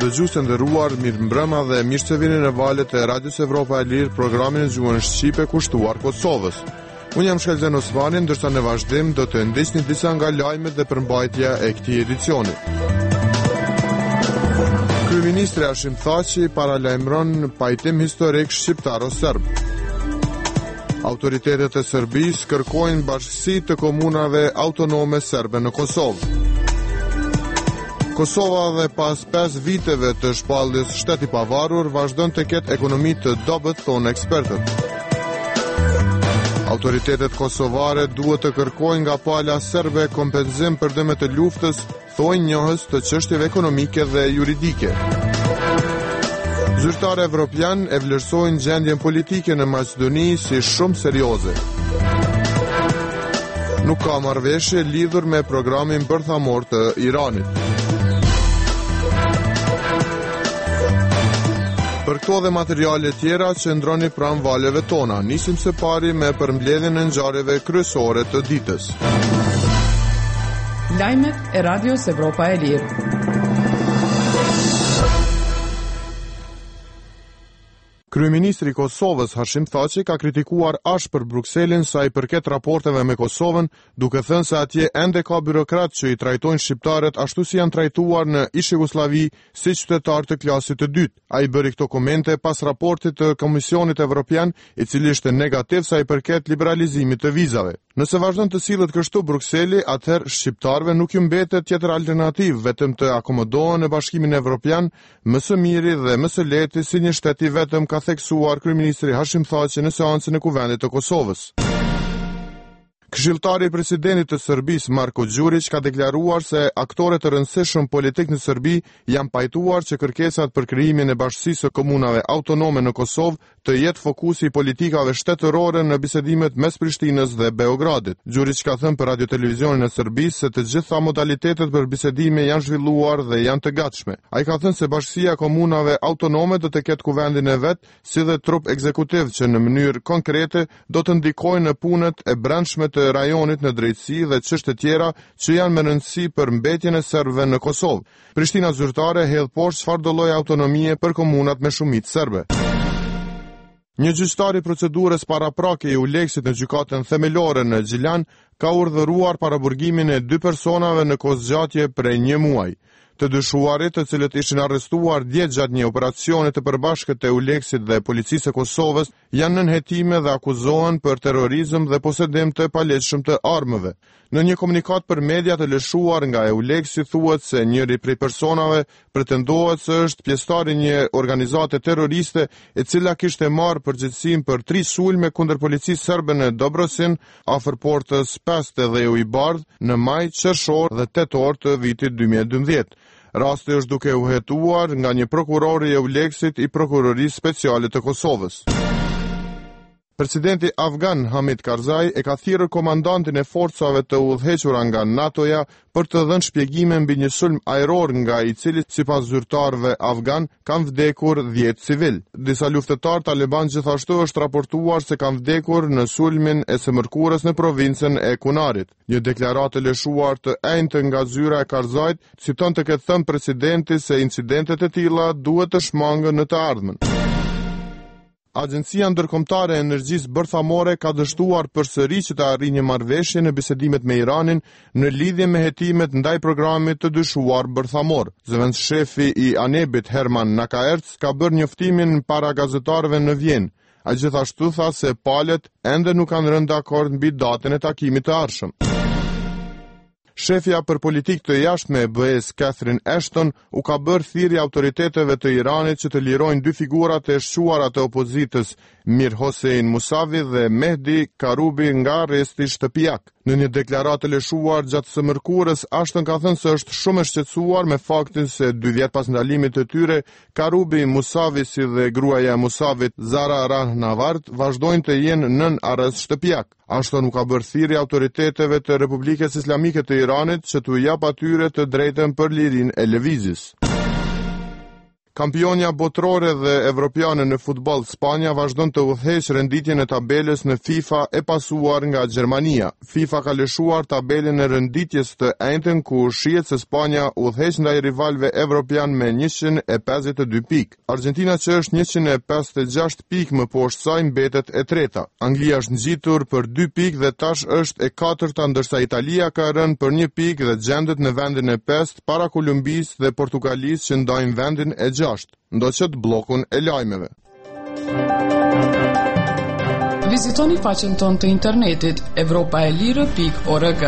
dëgjues të nderuar, mirëmbrëma dhe mirë se vini në valët e Radios Evropa e Lirë, programin e gjuhën shqipe kushtuar Kosovës. Unë jam Shkelzen Osmani, ndërsa në vazhdim do të ndisni disa nga lajmet dhe përmbajtja e këtij edicioni. Kryeministri Hashim Thaçi paralajmëron pajtim historik shqiptaro-serb. Autoritetet e Serbisë kërkojnë bashkësi të komunave autonome serbe në Kosovë. Kosova dhe pas 5 viteve të shpalljes shteti pavarur vazhdon të ketë ekonomi të dobët, thonë ekspertët. Autoritetet kosovare duhet të kërkojnë nga pala serbe kompenzim për dëmet të luftës, thonë njohës të çështjeve ekonomike dhe juridike. Zyrtarë evropian e vlerësojnë gjendjen politike në Maqedoni si shumë serioze. Nuk ka marrëveshje lidhur me programin bërthamor të Iranit. Për këto dhe materiale tjera që ndroni pranë valeve tona, nisim së pari me përmbledhjen e ngjarjeve kryesore të ditës. Lajmet e Radios Evropa e Lirë. Kryeministri i Kosovës Hashim Thaçi ka kritikuar ashpër Brukselin sa i përket raporteve me Kosovën, duke thënë se atje ende ka byråkratë që i trajtojnë shqiptarët ashtu si janë trajtuar në ish Jugosllavi si qytetar të klasit të dytë. Ai bëri këto komente pas raportit të Komisionit Evropian, i cili ishte negativ sa i përket liberalizimit të vizave. Nëse vazhdon të sillet kështu Brukseli, atëherë shqiptarëve nuk ju mbetet tjetër alternativë vetëm të akomodohen në Bashkimin Evropian, më së miri dhe më së lehti si një shtet i vetëm, ka theksuar kryeministri Hashim Thaçi në seancën e Kuvendit të Kosovës. Këshilltari i presidentit të Serbisë Marko Đurić ka deklaruar se aktorët të rëndësishëm politik në Serbi janë pajtuar që kërkesat për krijimin e bashkësisë së komunave autonome në Kosovë të jetë fokusi i politikave shtetërore në bisedimet mes Prishtinës dhe Beogradit. Đurić ka thënë për radio-televizionin e Serbisë se të gjitha modalitetet për bisedime janë zhvilluar dhe janë të gatshme. Ai ka thënë se bashkësia e komunave autonome do të ketë kuvendin e vet, si dhe trup ekzekutiv që në mënyrë konkrete do të ndikojnë në punët e brendshme të rajonit në drejtësi dhe çështje tjera që janë me rëndësi për mbetjen e serbëve në Kosovë. Prishtina zyrtare hedh poshtë çfarëdo lloji autonomie për komunat me shumicë serbe. Një gjyqtar i procedurës paraprake i Uleksit në gjykatën themelore në Gjilan ka urdhëruar paraburgimin e 2 personave në kozgjatje prej 1 muaji. Të dyshuarit, të cilët ishin arrestuar dje gjatë një operacioni të përbashkët të Uleksit dhe Policisë së Kosovës, janë nën hetime dhe akuzohen për terrorizëm dhe posedim të palegjshëm të armëve. Në një komunikat për media të lëshuar nga Uleksi thuhet se njëri prej personave pretendohet se është pjesëtar i një organizate terroriste e cila kishte marrë përgjegjësinë për 3 sulme kundër policisë serbe në Dobrosin, afër portës Peste dhe u i bardh në maj, qershor dhe tetor të vitit 2012. Rasti është duke u hetuar nga një prokuror i Uleksit i Prokurorisë Speciale të Kosovës. Presidenti afgan Hamid Karzai e ka thirrur komandantin e forcave të udhëhequra nga NATO-ja për të dhënë shpjegime mbi një sulm ajror nga i cili sipas zyrtarëve afgan kanë vdekur 10 civil. Disa luftëtar taliban gjithashtu është raportuar se kanë vdekur në sulmin e së mërkurës në provincën e Kunarit. Një deklaratë e lëshuar të enjtë nga zyra e Karzait citon të ketë thënë presidenti se incidentet e tilla duhet të shmangën në të ardhmen. Agjencia Ndërkombëtare e Energjisë Bërthamore ka dështuar përsëri që të arrijë një marrëveshje në bisedimet me Iranin në lidhje me hetimet ndaj programit të dyshuar bërthamor. Zëvendëshefi i Anebit Herman Nakaerc ka bërë njoftimin para gazetarëve në Vjenë. Ai gjithashtu tha se palët ende nuk kanë rënë dakord mbi datën e takimit të ardhshëm. Shefja për politikë të jashtme e BE-s Catherine Ashton u ka bërë thirrje autoriteteve të Iranit që të lirojnë 2 figurat e shquara të opozitës, Mir Hossein Musavi dhe Mehdi Karubi nga arresti shtëpiak. Në një deklaratë lëshuar gjatë së mërkurës, Ashton ka thënë se është shumë e shqetësuar me faktin se 2 vjet pas ndalimit të tyre, Karubi, Musavi si dhe gruaja e Musavit, Zara Rahnavard, vazhdojnë të jenë nën arrest shtëpiak. Ashton u ka bërë thirrje autoriteteve të Republikës Islamike të Iranit që t'u jap atyre të drejtën për lirinë e lëvizjes. Kampionja botërore dhe evropiane në futboll Spanja vazhdon të udhëheqë renditjen e tabelës në FIFA e pasuar nga Gjermania. FIFA ka lëshuar tabelën e renditjes të enjtën ku shihet se Spanja udhëheq ndaj rivalëve evropian me 152 pikë. Argentina që është 156 pikë më poshtë saj mbetet e treta. Anglia është ngjitur për 2 pikë dhe tash është e katërta, ndërsa Italia ka rënë për 1 pikë dhe gjendet në vendin e 5 para Kolumbisë dhe Portugalisë që ndajnë vendin e 6. Ndoqët bllokun e lajmeve. Vizitoni faqen tonë të internetit evropaelire.org.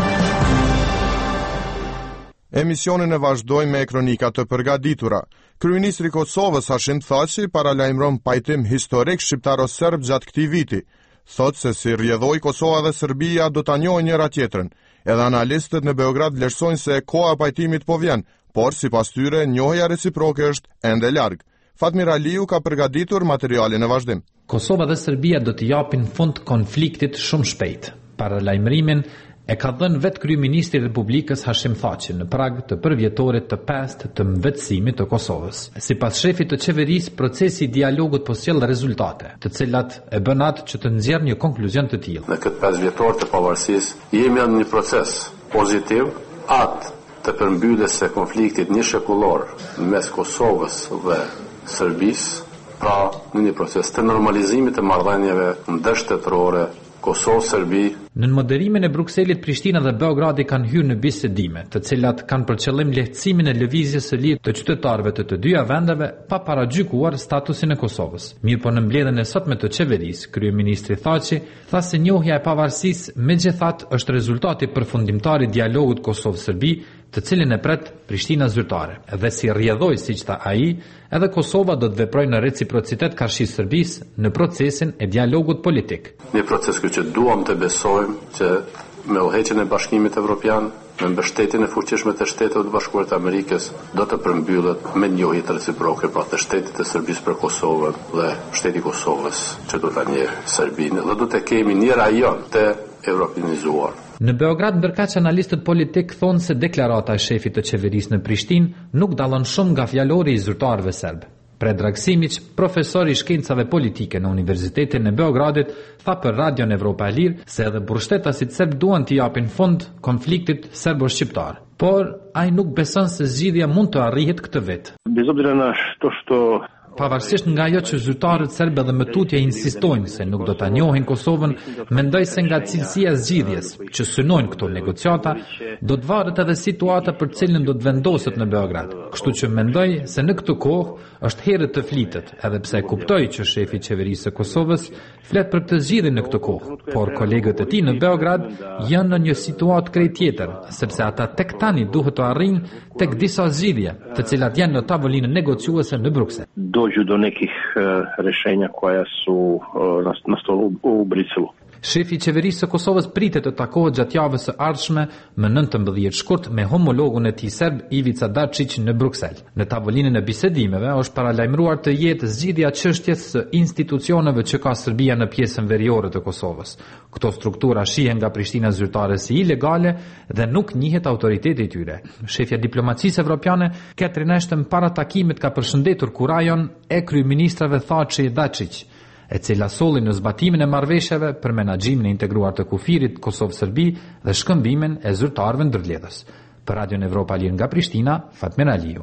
Emisionin e vazhdojmë me kronika të përgatitura. Kryeministri i Kosovës Hashim Thaçi paralajmëron pajtim historik shqiptaro-serb gjatë këtij viti. Thotë se si rrjedhoi Kosova dhe Serbia do ta njohin njëra tjetrën. Edhe analistët në Beograd vlerësojnë se koha e pajtimit po vjen, por sipas tyre njohja reciproke është ende larg. Fatmir Aliu ka përgatitur materialin e vazhdim. Kosova dhe Serbia do të japin fund konfliktit shumë shpejt. Paralajmërimin e ka dhënë vetë kryeministri i Republikës Hashim Thaçi në prag të përvjetorit të 5 të mbetësimit të Kosovës. Sipas shefit të qeverisë, procesi i dialogut po sjell rezultate, të cilat e bën atë që të nxjerrë një konkluzion të tillë. Në këtë 5 vjetor të pavarësisë jemi në një proces pozitiv atë të përmbylljes së konfliktit një shekullor mes Kosovës dhe Serbisë, pra në një proces të normalizimit të marrëdhënieve ndërshtetërore Kosovë-Serbi. Në moderimin e Brukselit, Prishtina dhe Beogradi kanë hyrë në bisedime, të cilat kanë për qëllim lehtësimin e lëvizjes së lirë të qytetarëve të dyja vendeve pa paragjykuar statusin e Kosovës. Mirëpo në mbledhjen e sotme të qeverisë, kryeministri Thaçi tha se njohja e pavarësisë megjithatë është rezultati përfundimtar i dialogut Kosovë-Serbi, të cilin e pret Prishtina zyrtare. Dhe si rrjedhoi siç tha ai, edhe Kosova do të veprojë në reciprocitet karshi Serbisë në procesin e dialogut politik. Një proces që duam të besojmë që me udhëheqjen e Bashkimit Evropian, me mbështetjen e fuqishme të Shteteve të Bashkuara të Amerikës, do të përmbyllet me njohje reciproke pra të Shtetit të Serbisë për Kosovën dhe Shteti i Kosovës që do ta njeh Serbinë dhe do të kemi një rajon të evropinizuar. Në Beograd, ndërkaq analistët politik thonë se deklarata e shefit të qeverisë në Prishtinë nuk dallon shumë nga fjalori i zyrtarëve serb. Predrag Simić, profesor i shkencave politike në Universitetin e Beogradit, tha për Radion Evropa e Lirë se edhe burgshtetasit serb duan të japin fund konfliktit serbo-shqiptar. Por ai nuk beson se zgjidhja mund të arrihet këtë vit. Bez obzira na to što Pavarësisht nga ajo që zyrtarët serb edhe me tutje insistojnë se nuk do ta njohin Kosovën, mendoj se nga cilësia e zgjidhjes që synojnë këto negociata, do të varet edhe situata për cilën do të vendoset në Beograd. Kështu që mendoj se në këtë kohë është herë të flitet, edhe pse kuptoj që shefi i qeverisë së Kosovës flet për këtë zgjidhje në këtë kohë, por kolegët e tij në Beograd janë në një situatë krejt tjetër, sepse ata tek tani duhet të arrijnë tek disa zgjidhje, të cilat janë në tavolinën negociuese në Bruksel. Dođu do nekih rješenja koja su na stolu u Briselu. Shefi i qeverisë së Kosovës pritet të takohet gjatë javës së ardhshme më 19 shkurt me homologun e tij serb Ivica Dačić në Bruksel. Në tavolinën e bisedimeve është paralajmëruar të jetë zgjidhja çështjes së institucioneve që ka Serbia në pjesën veriore të Kosovës. Këto struktura shihen nga Prishtina zyrtare si ilegale dhe nuk njihet autoriteti i tyre. Shefja diplomacisë evropiane Catherine Ashton para takimit ka përshëndetur kurajon e kryeministrave Thaçi dhe Dačić, e cila solli në zbatimin e marrëveshjeve për menaxhimin e integruar të kufirit Kosovë-Serbi dhe shkëmbimin e zyrtarëve ndërledhës. Për Radion Evropa e Lirë nga Prishtina, Fatmir Aliu.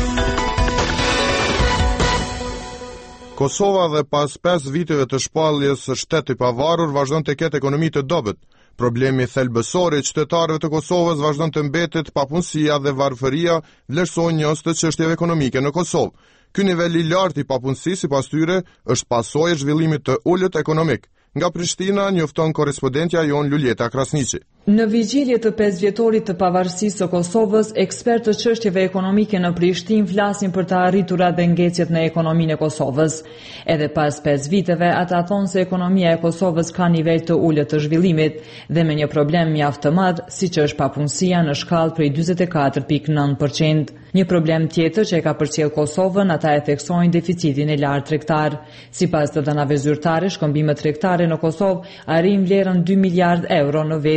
Kosova dhe pas 5 viteve të shpalljes së shtetit i pavarur vazhdon të ketë ekonomi të dobët. Problemi thelbësor i qytetarëve të Kosovës vazhdon të mbetet papunësia dhe varfëria, vlerësojnë njohës të çështjeve ekonomike në Kosovë. Ky nivel i lartë i papunësisë sipas tyre është pasojë e zhvillimit të ulët ekonomik. Nga Prishtina njofton korrespondentja jon Luljeta Krasniqi. Në vigjilje të 5 vjetorit të pavarësisë së Kosovës, ekspertë të çështjeve ekonomike në Prishtinë flasin për të arriturat dhe ngecjet në ekonominë e Kosovës. Edhe pas 5 viteve, ata thonë se ekonomia e Kosovës ka nivel të ulët të zhvillimit dhe me një problem mjaft të madh, siç është papunësia në shkallë prej 44.9%. Një problem tjetër që e ka përcjell Kosovën, ata e theksojnë deficitin e lartë tregtar. Sipas të dhënave zyrtare, shkëmbimet tregtare në Kosovë arrin vlerën 2 miliard euro në vit,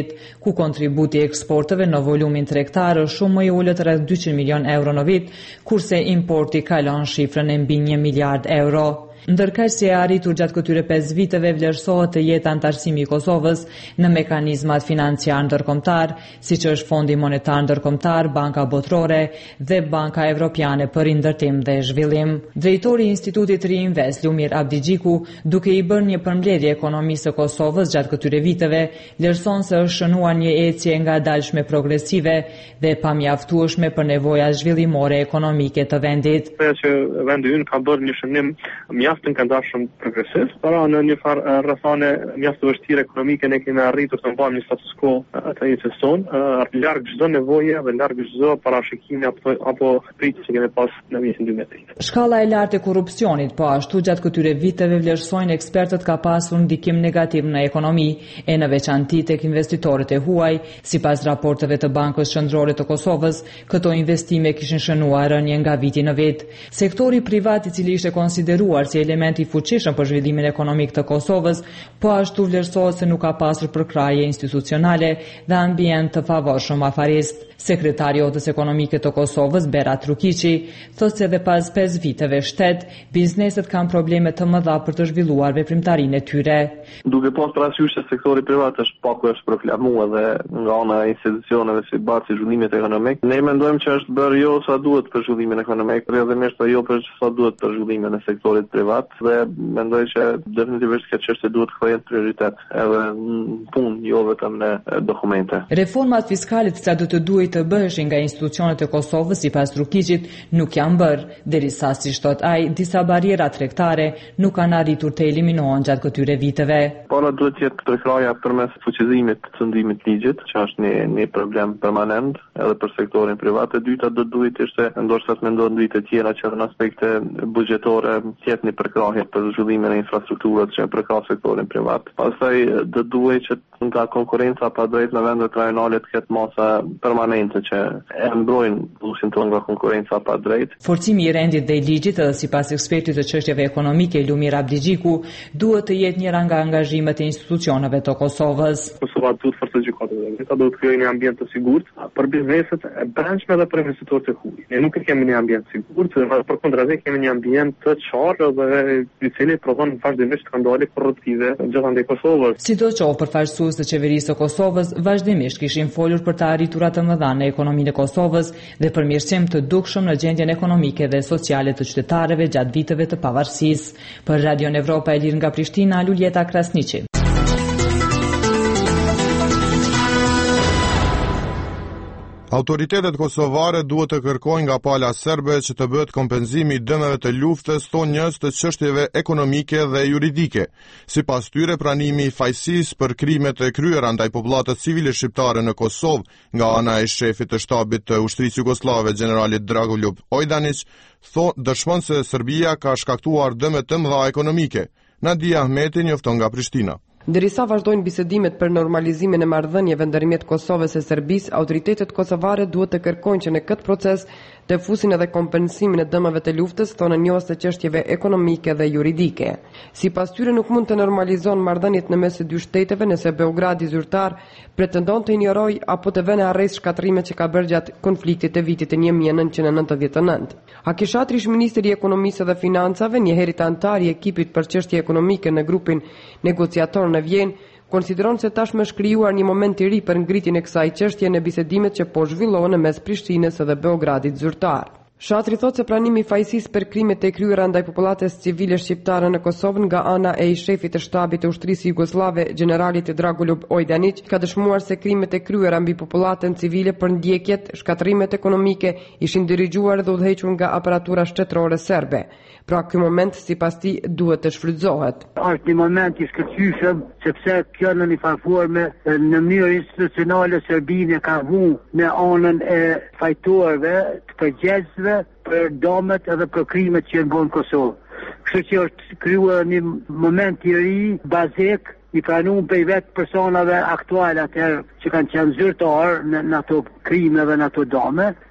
ku kontributi i eksporteve në volumin tregtar është shumë më i ulët rreth 200 milion euro në vit, kurse importi kalon shifrën e mbi 1 miliard euro. Ndërkaq si e arritur gjatë këtyre 5 viteve vlerësohet të jetë antarësimi i Kosovës në mekanizmat financiar ndërkombëtar, siç është Fondi Monetar Ndërkombëtar, Banka Botërore dhe Banka Evropiane për Rindërtim dhe Zhvillim. Drejtori i Institutit Reinvest, Lumir Abdigjiku, duke i bërë një përmbledhje ekonomisë së Kosovës gjatë këtyre viteve, vlerëson se është shënuar një ecje ngadalshme progresive dhe e pamjaftueshme për nevojat zhvillimore ekonomike të vendit. Vendi ynë ka bërë një shënim të këndashëm progresiv, para në një farë rrethane mjaft të vështire ekonomike ne kemi arritur të mbajmë një status quo të jetës tonë, larg çdo nevoje dhe larg çdo parashikimi apo pritje që kemi pas në vitin 2003. Shkalla e lartë e korrupsionit, po ashtu gjatë këtyre viteve vlerësojnë ekspertët ka pasur ndikim negativ në ekonomi e në veçanti tek investitorët e huaj, sipas raporteve të Bankës Qendrore të Kosovës, këto investime kishin shënuar rënje nga viti në vit. Sektori privat, i cili ishte konsideruar si element i fuqishëm për zhvillimin ekonomik të Kosovës, po ashtu vlerësohet se nuk ka pasur përkraje institucionale dhe ambient të favorshëm afarist. Sekretari i Odës Ekonomike të Kosovës, Berat Trukiqi, thotë se edhe pas 5 viteve shtet, bizneset kanë probleme të mëdha për të zhvilluar veprimtarinë e tyre. Duke pas parasysh se sektori privat është pak është proklamuar dhe nga ana e institucioneve si bazë zhvillimit ekonomik, ne mendojmë që është bërë jo sa duhet për zhvillimin ekonomik, por edhe më jo për sa duhet për zhvillimin e sektorit privat dhe mendoj që definitivisht kjo çështje duhet kthehet prioritet edhe në punë, jo vetëm në dokumente. Reformat fiskale që do të duhet të bëheshin nga institucionet e Kosovës, sipas Trukiqit, nuk janë bërë, derisa, siç thot ai, disa barriera tregtare nuk kanë arritur të eliminohen gjatë këtyre viteve. Para duhet të jetë përkraja përmes fuqizimit të ndimit ligjit, që është një problem permanent edhe për sektorin privat. E dyta do duhet ishte ndoshta të mendohet në vite tjera që në aspekte buxhetore të jetë një përkrahje për zhvillimin e infrastrukturës që përkrah sektorin privat. Pastaj do duhet që nga konkurenca pa drejt në vendet rajonale të ketë masa permanente që e mbrojnë buzëqin tonë nga konkurenca pa drejt. Forcimi i rendit dhe i ligjit, edhe sipas ekspertit të çështjeve ekonomike Lumir Abdigjiku, duhet të jetë njëra nga angazhimet e institucioneve të Kosovës. Kosova duhet forcë gjykatave. Ata duhet të krijojnë një ambient të sigurt për bizneset e brendshme dhe për investitorët e huaj. Ne nuk kemi një ambient të sigurt, përkundrazi kemi një ambient të qartë dhe i cili provon vazhdimisht skandale korruptive gjithandej Kosovës. Sidoqoftë, përfaqësues të qeverisë së Kosovës vazhdimisht kishin folur për të arriturat të mëdha në ekonominë e Kosovës dhe përmirësim të dukshëm në gjendjen ekonomike dhe sociale të qytetarëve gjatë viteve të pavarësisë. Për Radion Evropa e Lirë nga Prishtina, Luljeta Krasniqi. Autoritetet kosovare duhet të kërkojnë nga pala serbe që të bëhet kompenzimi i dëmeve të luftës tonë njës të çështjeve ekonomike dhe juridike. Sipas tyre, pranimi i fajësisë për krimet e kryera ndaj popullatës civile shqiptare në Kosovë nga ana e shefit të shtabit të ushtrisë jugoslave generalit Dragoljub Ojdanić, dëshmon se Serbia ka shkaktuar dëme të mëdha ekonomike. Nadia Ahmeti njofton nga Prishtina. Ndërsa vazhdojnë bisedimet për normalizimin e marrëdhënieve ndërmjet Kosovës e Serbisë, autoritetet kosovare duhet të kërkojnë që në këtë proces të fusin edhe kompensimin e dëmeve të luftës, thonë njohës të çështjeve ekonomike dhe juridike. Sipas tyre nuk mund të normalizon marrëdhëniet në mes të dy shteteve nëse Beogradi zyrtar pretendon të injorojë apo të vënë arrest shkatrimet që ka bërë gjatë konfliktit të vitit 1999. Akishatri, ministri i ekonomisë dhe financave, një herët antar i ekipit për çështje ekonomike në grupin negociator në Vjenë, konsideron se tashmë është krijuar një moment i ri për ngritjen e kësaj çështje në bisedimet që po zhvillohen mes Prishtinës dhe Beogradit zyrtar. Shatri thotë se pranimi i fajësisë për krimet e kryera ndaj popullatës civile shqiptare në Kosovë nga ana e shefit të shtabit të ushtrisë jugoslave generalit Dragoljub Ojdanić ka dëshmuar se krimet e kryera mbi popullatën civile për ndjekjet, shkatrimet ekonomike ishin dirigjuar dhe udhëhequr nga aparatura shtetërore serbe. Pra ky moment sipas tij duhet të shfrytëzohet. Është një moment i shkëlqyeshëm sepse kjo në një farë forme në mënyrë institucionale Serbia ka vu në anën e fajtorëve të përgjegjësve për dëmet edhe për krimet që janë bën në Kosovë. Kështu që është krijuar një moment i ri, bazik, i pranuar për vetë personave aktuale atëherë që kanë qenë zyrtar në ato krime dhe në ato dëme.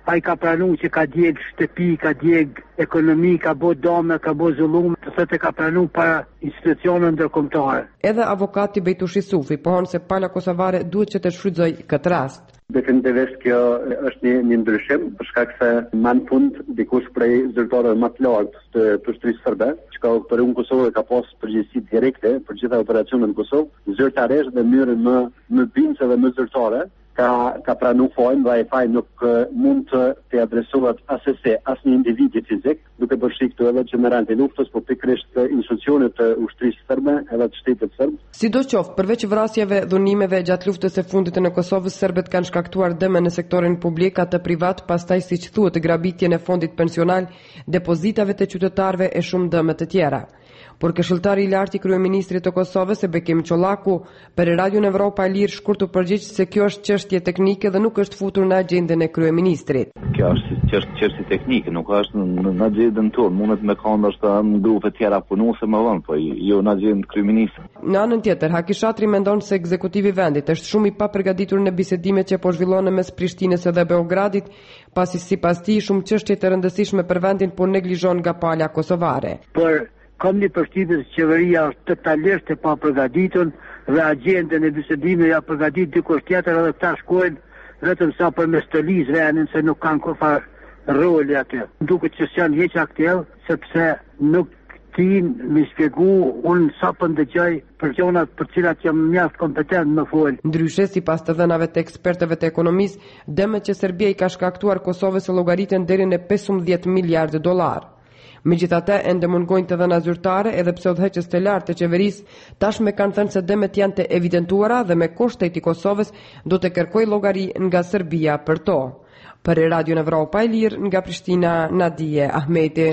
ai ka pranu që ka djeg shtëpi, ka djeg ekonomi, ka bo dome, ka bo zullume, të thotë ka pranu para institucionet ndërkombëtare. Edhe avokati Bejtushi Sufi pohon se pala kosovare duhet që të shfrytëzoj këtë rast. Definitivisht kjo është një ndryshim, për shkak se më në fund dikush prej zyrtarëve më të lartë të pushtrisë serbe, që ka operuar në Kosovë ka pas përgjegjësi direkte për gjitha operacionet në Kosovë, zyrtarisht dhe në mënyrë më bindëse dhe më zyrtare, ka pranu fajin dhe ai fajin nuk mund të adresohet as një individi fizik, duke përfshirë këtu edhe generalët e luftës, por pikërisht institucionet të ushtrisë serbe edhe të shtetit serb. Sidoqoftë, përveç vrasjeve, dhunimeve gjatë luftës së fundit në Kosovë, serbët kanë shkaktuar dëme në sektorin publik, atë privat, pastaj siç thuhet grabitjen e fondit pensional, depozitave të qytetarëve e shumë dëme të tjera. Por këshilltari i lartë i kryeministrit të Kosovës, Bekim Çollaku, për Radion Evropa e Lirë shkurt u përgjigj se kjo është çështje teknike dhe nuk është futur në agjendën e kryeministrit. Kjo është çështje teknike, nuk është në agjendën tonë, mundet me kanë ndoshta në grupe të tjera punuese më vonë, po jo në agjendën e kryeministrit. Në anën tjetër, Haki Shatri mendon se ekzekutivi i vendit është shumë i papërgatitur në bisedimet që po zhvillohen mes Prishtinës dhe Beogradit, pasi sipas tij shumë çështje të rëndësishme për vendin po neglizhon nga pala kosovare. Kam një përshtypje se qeveria është totalisht e papërgatitur dhe agjendën e bisedimit ja përgatit dikush tjetër edhe ta shkojnë vetëm sa përmes të lizë vendin se nuk kanë kurrë roli aty. Duket që janë hiç aktiv sepse nuk tin më shpjegu unë sa po ndëgjoj për gjëra për cilat jam mjaft kompetent më fol. Ndryshe sipas të dhënave të ekspertëve të ekonomisë, dëmet që Serbia i ka shkaktuar Kosovës llogariten deri në 15 miliardë dollar. Megjithatë, ende mungojnë të dhëna zyrtare edhe pse udhëheqës të lartë të qeverisë tashmë kanë thënë se dëmet janë të evidentuara dhe me kushtetit i Kosovës do të kërkojë llogari nga Serbia për to. Për Radion Evropa e Lirë nga Prishtina, Nadije Ahmeti.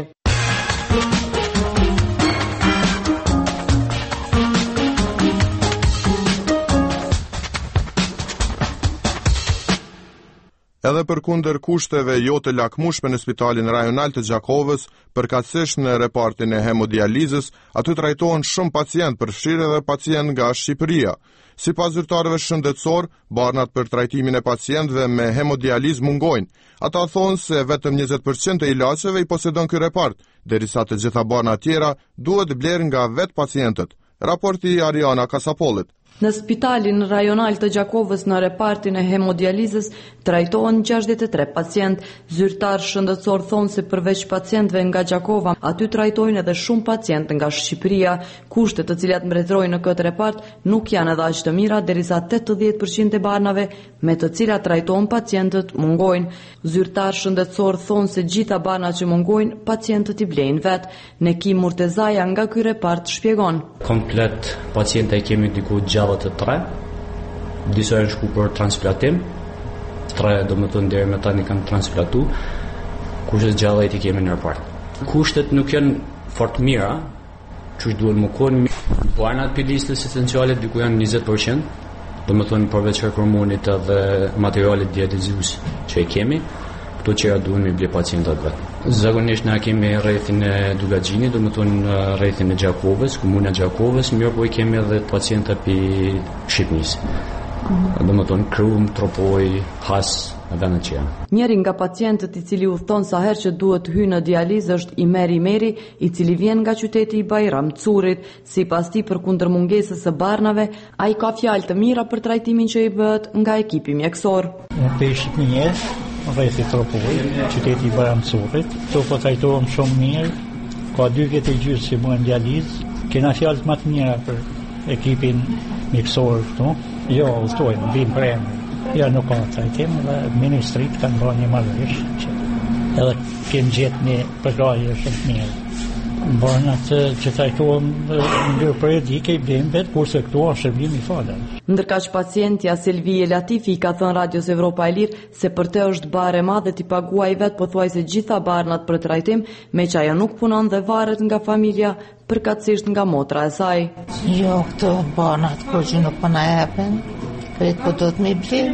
Edhe përkundër kushteve jo të lakmueshme në Spitalin Rajonal të Gjakovës, përkatësisht në repartin e hemodializës, aty trajtohen shumë pacient, përfshirë edhe pacient nga Shqipëria. Sipas zyrtarëve shëndetësor, barnat për trajtimin e pacientëve me hemodializë mungojnë. Ata thonë se vetëm 20% e ilaçeve i posedon ky repart, derisa të gjitha barnat tjera duhet blerë nga vetë pacientët. Raporti i Ariana Kasapollit. Në Spitalin Rajonal të Gjakovës në repartin e hemodializës trajtohen 63 pacient. Zyrtar shëndetësor thonë se përveç pacientëve nga Gjakova, aty trajtojnë edhe shumë pacient nga Shqipëria. Kushtet të cilat mbretërojnë në këtë repart nuk janë edhe aq të mira, derisa 80% e barnave me të cilat trajtohen pacientët mungojnë. Zyrtar shëndetësor thonë se gjitha barnat që mungojnë, pacientët i blejnë vetë. Nekim Murtezaja nga ky repart shpjegon. Komplet pacienta i kemi diku gjallë të 3, disa janë shku për transplantim, 3 do më të ndërë me tani kanë transplatu, kushtet gjallajt i kemi në repart. Kushtet nuk janë fort mira, që duhet më konë, barnat për listës esenciale diku janë 20%, do më thonë përveç hormonit dhe materialit dializues që i kemi, këto qera duhen me ble pacientat vetë. Zakonisht na kemi rrethin e Dugagjinit, do më thonë rrethin e Gjakovës, komuna Gjakovës, mirë po i kemi edhe pacienta për Shqipnisë. Do më thonë Krum, Tropoj, Has, edhe në qera. Njëri nga pacientët i cili udhton sa herë që duhet hyjë në dializë është Meri, i cili vjen nga qyteti i Bajram Curit. Sipas tij, përkundër mungesës së barnave, ai ka fjalë të mira për trajtimin që i bëhet nga ekipi mjekësor. Në Shqipërisë rrethi Tropoj, qyteti i Bajram Curit, këto po trajtohen shumë mirë, ka 2 vjet e gjysmë që bëhen dializë, kena fjalë më të mira për ekipin mjekësor këtu. Jo, udhtojnë, vim për emër. Ja, nuk ka trajtim dhe ministrit kanë bërë një marrëveshje që edhe kemë gjetë një përgajje shumë mirë. Barnat që trajtohen ndër periodike i blejnë vetë, kurse këtu është shërbim i falë. Ndërkaq pacientja Selvije Latifi ka thënë Radios Evropa e Lirë se për te është bare madhe t'i paguaj vetë pothuajse gjitha barnat për trajtim, me që ajo nuk punon dhe varet nga familja, përkatësisht nga motra e saj. Jo, këto barnat kur që nuk përna jepen, kretë po do të me blim,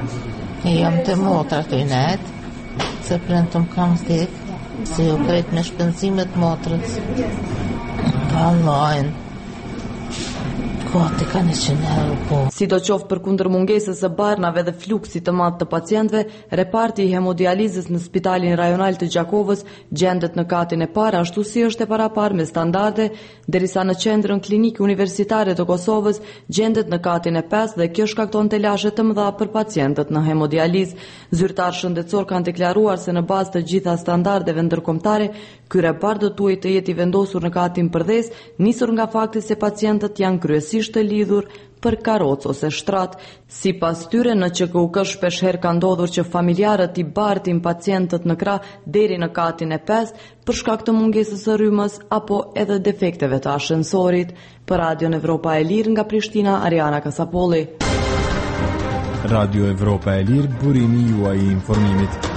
e jam të motra të i net, se prënë të më kam stik, se jo kretë me shpenzimet motrës, pa lojnë, Gati ka 100 euro, po. Sidoqoftë përkundër mungesës së barnave dhe fluksit të madh të pacientëve, reparti i hemodializës në Spitalin Rajonal të Gjakovës gjendet në katin e parë, ashtu si është e paraparë me standarde, derisa në qendrën klinike universitare të Kosovës gjendet në katin e 5 dhe kjo shkakton telashe të mëdha për pacientët në hemodializë. Zyrtarë shëndetësor kanë deklaruar se në bazë të gjitha standardeve ndërkombëtare, ky repart do duhet të jetë i vendosur në katin përdhes, nisur nga fakti se pacientët janë kryesisht të lidhur për karrocë ose shtrat. Sipas tyre, në QKUK shpeshherë ka ndodhur që familjarët i bartin pacientët në krah deri në katin e 5 për shkak të mungesës së rrymës apo edhe defekteve të ashensorit. Për Radion Evropa e Lirë nga Prishtina, Ariana Kasapolli. Radio Evropa e Lirë, burimi juaj i informimit.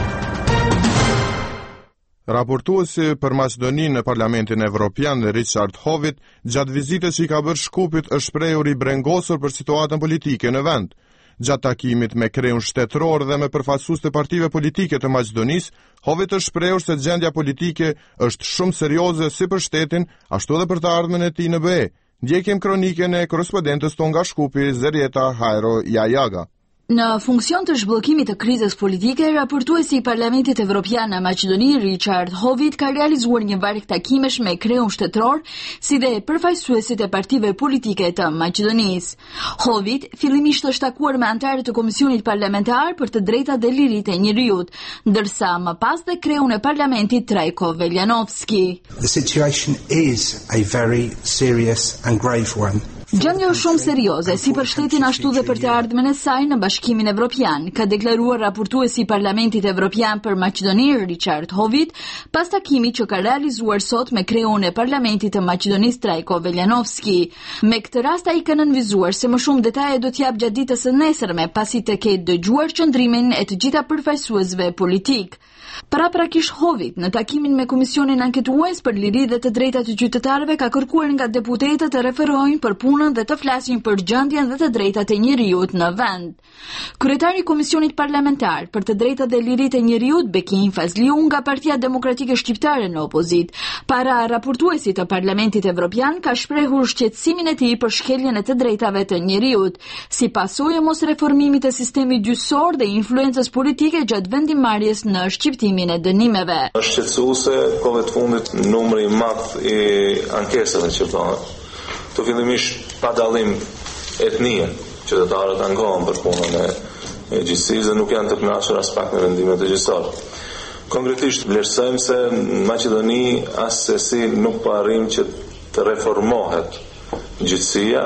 Raportuesi për Maqedoninë në Parlamentin Evropian, Richard Howitt, gjatë vizitës që i ka bërë Shkupit, është shprehur i brengosur për situatën politike në vend. Gjatë takimit me kreun shtetëror dhe me përfaqësues të partive politike të Maqedonisë, Howitt është shprehur se gjendja politike është shumë serioze si për shtetin, ashtu edhe për të ardhmen e tij në BE. Ndjekim kronikën e korrespondentës tonë nga Shkupi, Zerieta Hajro Jajaga. Në funksion të zhbllokimit të krizës politike, raportuesi i Parlamentit Evropian në Maqedoni, Richard Howitt, ka realizuar një varg takimesh me kreun shtetëror, si dhe përfaqësuesit e partive politike të Maqedonisë. Howitt fillimisht është takuar me anëtarët të Komisionit Parlamentar për të drejtat dhe liritë e njerëzit, ndërsa më pas dhe kreun e Parlamentit Trajko Veljanovski. The situation is a very serious and grave one. Gjendja është shumë serioze, si për shtetin ashtu dhe për të ardhmen e saj në Bashkimin Evropian, ka deklaruar raportuesi i Parlamentit Evropian për Maqedoni, Richard Howitt, pas takimit që ka realizuar sot me kreun e Parlamentit të Maqedonisë Trajko Veljanovski. Me këtë rast ai ka nënvizuar se më shumë detaje do t'jap gjatë ditës së nesërme, pasi të ketë dëgjuar qëndrimin e të gjitha përfaqësuesve politik. Paraprakisht Howitt, në takimin me Komisionin Anketues për Liri dhe të Drejtat e Qytetarëve, ka kërkuar nga deputetët të referojnë për punën dhe të flasin për gjendjen dhe të drejtat e njerëzit në vend. Kryetari i Komisionit Parlamentar për të Drejtat dhe Liritë e Njerëzit, Bekim Fazliu, nga Partia Demokratike Shqiptare në opozit, para raportuesit të Parlamentit Evropian, ka shprehur shqetësimin e tij për shkeljen e të drejtave të njerëzit, si pasojë e mosreformimit të sistemit gjyqësor dhe influencës politike gjatë vendimarrjes në shqiptimin e dënimeve. Është shqetësuese kohët e fundit numri i madh i ankesave që bëhen. Të fillimisht pa dallim etnie, qytetarët ankohen për punën e gjyqësisë dhe nuk janë të kënaqur as pak me vendimet e gjyqësorëve. Konkretisht vlerësojmë se në Maqedoni as sesi nuk po arrim që të reformohet gjyqësia,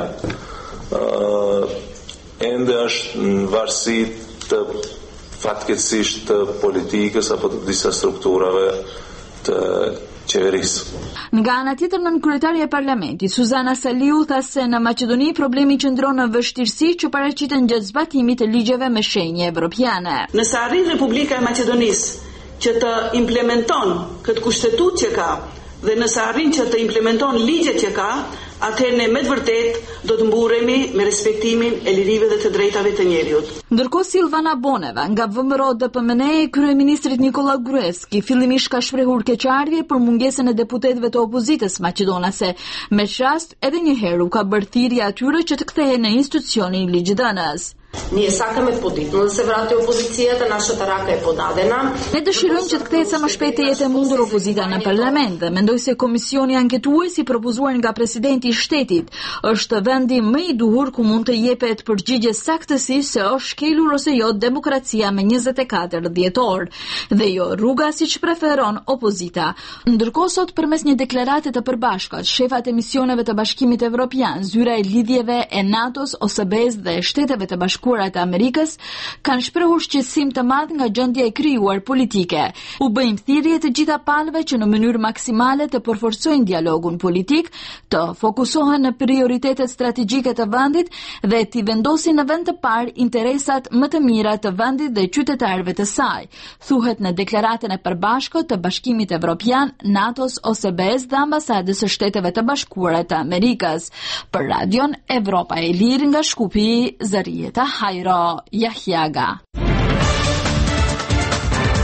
ende është në varësi të fatkeqësisht të politikës apo të disa strukturave të qeverisë. Nga ana tjetër, nën kryetaria e Parlamentit, Suzana Saliu, tha se në Maqedoni problemi qëndron në vështirësi që paraqiten gjatë zbatimit të ligjeve me shenjë evropiane. Nëse arrin Republika e Maqedonisë që të implementon këtë kushtetutë që ka dhe nëse arrin që të implementon ligjet që ka, atëherë ne me të vërtet do të mburremi me respektimin e lirive dhe të drejtave të njerëzit. Ndërkohë Silvana Boneva nga VMRO DPMN, kryeministrit Nikola Gruevski fillimisht ka shprehur keqardhje për mungesën e deputetëve të opozitës maqedonase. Me rast edhe një herë u ka bërë thirrje atyre që të kthehen në institucionin ligjidhënës. Nije saqëm të poditno dhe se vrati opozicията, нашата рака е подадена. Ne dëshirojmë që të kthehet sa më shpejt të jetë e mundur opozita në parlament dhe mendoj se komisioni anketues i propozuar nga presidenti i shtetit është vendi më i duhur ku mund të jepet përgjigje saktësisht se është shkelur ose jo demokracia me 24 dhjetor dhe jo rruga siç preferon opozita. Ndërkohë sot përmes një deklarate të përbashkët, shefat e misioneve të Bashkimit Evropian, zyra e lidhjeve e NATO-s, OSBE-s dhe Shteteve të Bashkuara të Amerikës kanë shprehur shqetësim të madh nga gjendja e krijuar politike. U bëjmë thirrje të gjitha palëve që në mënyrë maksimale të përforcojnë dialogun politik, të fokusohen në prioritetet strategjike të vendit dhe t'i vendosin në vend të parë interesat më të mira të vendit dhe qytetarëve të saj, thuhet në deklaratën e përbashkët të Bashkimit Evropian, NATO-s, OSBE-s dhe Ambasadës së Shteteve të Bashkuara të Amerikës. Për Radion Evropa e Lirë nga Shkupi, Zarieta Hajro Jajaga.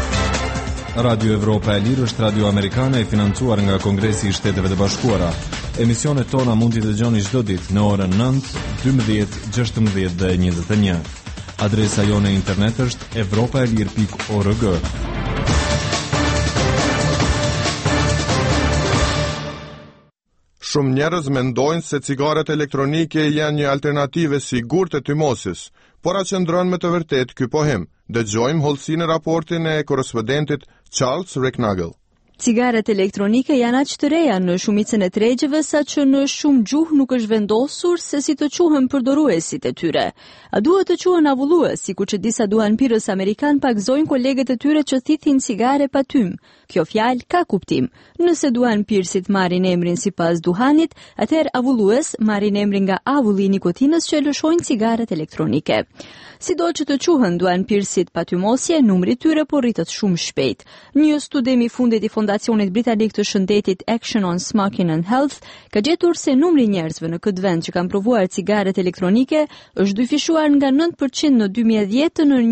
Radio Evropa e Lirë është radio amerikane e financuar nga Kongresi i Shteteve të Bashkuara. Emisionet tona mund t'i dëgjoni çdo ditë në orën 9, 12, 16 dhe 21. Adresa jone e internet është europaelir.org. Shumë njerëz mendojnë se cigaret elektronike janë një alternativë e sigurt e tymosis, por a qëndron me të vërtet ky pohim? Dëgjojmë hollësinë në raportin e korrespondentit Charles Recknagel. Cigaret elektronike janë aq të reja në shumicën e tregjeve sa që në shumë gjuhë nuk është vendosur se si të quhen përdoruesit e tyre. A duhet të quhen avullues, sikur që disa duhanpirës amerikan pagzojnë kolegët e tyre që thithin cigare pa tym? Kjo fjalë ka kuptim. Nëse duhanpirësit marrin emrin sipas duhanit, atëherë avullues marrin emrin nga avulli i nikotinës që lëshojnë cigaret elektronike. Sido që të quhen duhanpirësit pa tymosje, numri i tyre po rritet shumë shpejt. Një studim i fundit i Fondacionit Britanik të Shëndetit Action on Smoking and Health ka gjetur se numri i njerëzve në këtë vend që kanë provuar cigaret elektronike është dyfishuar nga 9% në 2010 në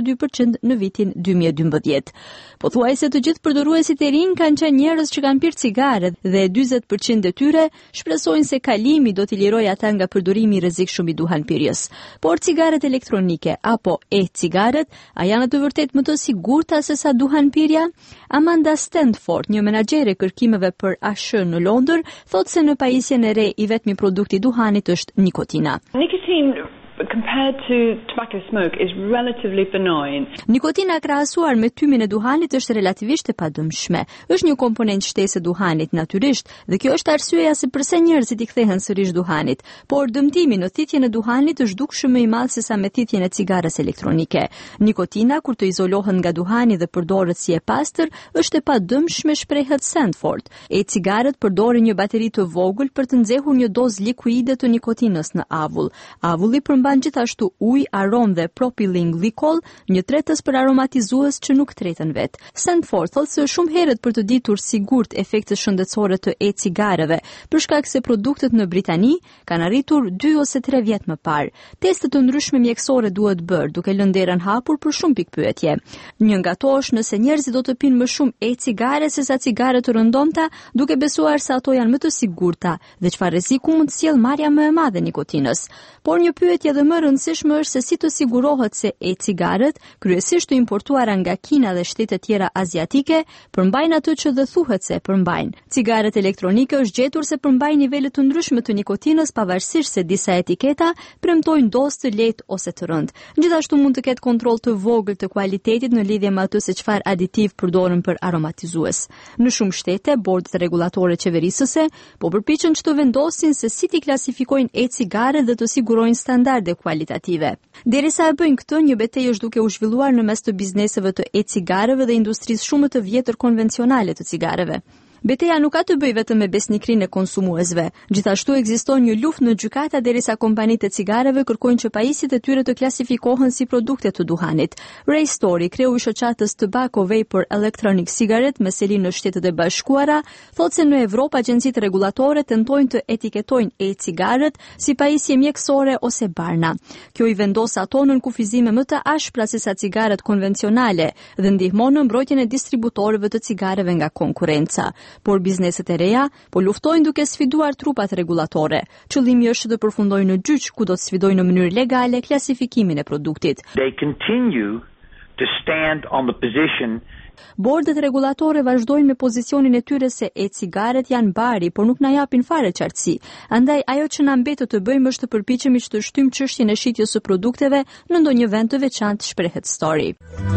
22% në vitin 2012. Pothuajse të gjithë përdoruesit e rinj kanë qenë njerëz që kanë pirë cigare dhe 40% e tyre shpresojnë se kalimi do t'i lirojë ata nga përdorimi i rrezikshëm i duhanpirjes. Por cigaret elektronike apo e-cigaret, a janë të vërtet më të sigurta se sa duhanpirja? Amanda Stanford, një menaxhere kërkimeve për ASH në Londër, thotë se në pajisjen e re i vetmi produkti i duhanit është nikotina. Nicotine compared to tobacco smoke is relatively benign. Nikotina krahasuar me tymin e duhanit është relativisht e padëmshme. Është një komponent shtesë e duhanit natyrisht dhe kjo është arsyeja se pse njerëzit i kthehen sërish duhanit, por dëmtimi në thithjen e duhanit është dukshëm më i madh se sa me thithjen e cigares elektronike. Nikotina, kur të izolohet nga duhani dhe përdoret si e pastër, është e padëmshme, shprehet Stanford. E-cigaret përdorin një bateri të vogël për të nxehur një dozë likuide të nikotinës në avull. Avulli përmban gjithashtu ujë, aromë dhe propylene glycol, një tretës për aromatizues që nuk treten vet. Stanford thotë se shumë herët për të ditur sigurt efektet shëndetësore të e-cigareve, për shkak se produktet në Britani kanë arritur 2 ose 3 vjet më parë. Teste të ndryshme mjekësore duhet bërë, duke lënë derën hapur për shumë pikpyetje. Një nga to është nëse njerëzit do të pinë më shumë e-cigare se sa cigare të rëndomta, duke besuar se ato janë më të sigurta dhe çfarë rreziku mund të sjellë marrja më e madhe e nikotinës. Por një pyetje dhe më rëndësishme është se si të sigurohet se e-cigaret, kryesisht të importuara nga Kina dhe shtete tjera aziatike, përmbajnë atë që dhe thuhet se përmbajnë. Cigaret elektronike është gjetur se përmbajnë nivele të ndryshme të nikotinës, pavarësisht se disa etiketa premtojnë dozë të lehtë ose të rëndë. Gjithashtu mund të ketë kontroll të vogël të cilësisë në lidhje me atë se çfarë aditiv përdoren për aromatizues. Në shumë shtete, bordet rregullatore qeverisëse po përpiqen që të vendosin se si t'i klasifikojnë e-cigaret dhe të sigurojnë standarde kualitative. Derisa e bëjnë këtë, një betejë është duke u zhvilluar në mes të bizneseve të e-cigareve dhe industrisë shumë të vjetër konvencionale të cigareve. Betejë nuk ka të bëjë vetëm me besnikrinë e konsumuesve. Gjithashtu ekziston një luftë në gjykata derisa kompanitë e cigareve kërkojnë që pajisjet e tyre të klasifikohen si produkte të duhanit. Ray Story, kreu i shoqatës Tobacco Vapor Electronic Cigarette me seli në Shtetet e Bashkuara, thotë se në Evropë agjencitë rregullatore tentojnë të etiketojnë e-cigaret si pajisje mjekësore ose barna. Kjo i vendos ato në kufizime më të ashpra se sa cigaret konvencionale dhe ndihmon në mbrojtjen e distributorëve të cigareve nga konkurrenca. Por bizneset e reja po luftojnë duke sfiduar trupat rregullatore. Qëllimi është të përfundojnë në gjyq ku do të sfidojnë në mënyrë legale klasifikimin e produktit. They continue to stand on the position. Bordet rregullatore vazhdojnë me pozicionin e tyre se e-cigaret janë bari, por nuk na japin fare qartësi. Andaj ajo që na mbetet të bëjmë është të përpiqemi që të shtym çështjen e shitjes së produkteve në ndonjë vend të veçantë, shprehet Story.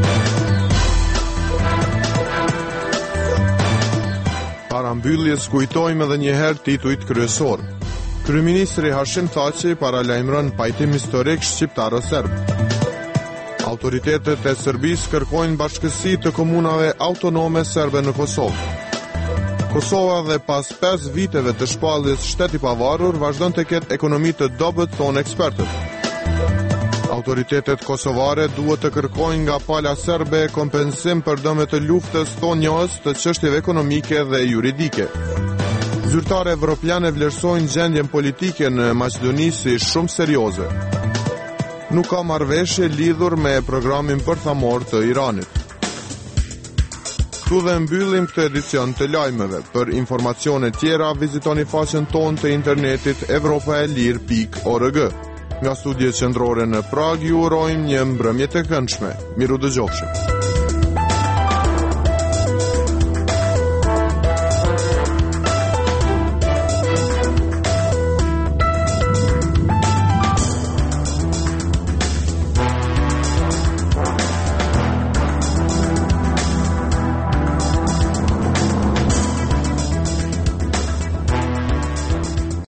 Para mbylljes kujtojmë edhe një herë titujt kryesor. Kryeministri Hashim Thaçi paralajmëron pajtim historik shqiptaro-serb. Autoritetet e Serbisë kërkojnë bashkësi të komunave autonome serbe në Kosovë. Kosova dhe pas 5 viteve të shpalljes shteti pavarur vazhdon të ketë ekonomi të dobët, thonë ekspertët. Autoritetet kosovare duhet të kërkojnë nga pala serbe kompensim për dëmet të luftës, thonë njës të çështjeve ekonomike dhe juridike. Zyrtarë evropiane vlerësojnë gjendjen politike në Maqedoni si shumë serioze. Nuk ka marrëveshje lidhur me programin bërthamor të Iranit. Këtu dhe mbyllim këtë edicion të lajmeve. Për informacione tjera, vizitoni faqen tonë të internetit evropaelir.org. Nga studiet qendrore në Prag ju urojmë një mbrëmje të këndshme. Miru dëgjofshim.